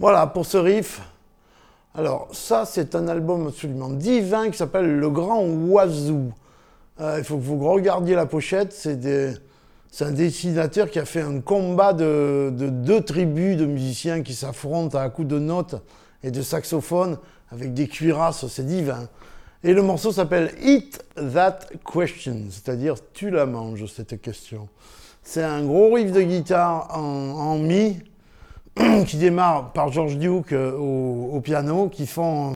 Voilà, pour ce riff. Alors, ça, c'est un album absolument divin qui s'appelle Le Grand Oiseau. Il faut que vous regardiez la pochette. C'est un dessinateur qui a fait un combat de deux tribus de musiciens qui s'affrontent à coups de notes et de saxophone avec des cuirasses, c'est divin. Et le morceau s'appelle Eat That Question, c'est-à-dire tu la manges, cette question. C'est un gros riff de guitare en mi qui démarre par George Duke au piano, qui font...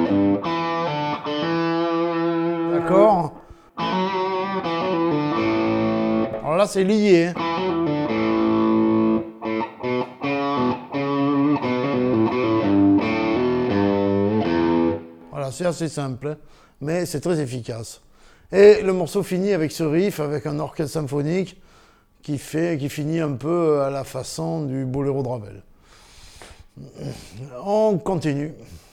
D'accord. Alors là, c'est lié. Voilà, c'est assez simple, mais c'est très efficace. Et le morceau finit avec ce riff, avec un orchestre symphonique qui finit un peu à la façon du Boléro de Ravel. On continue.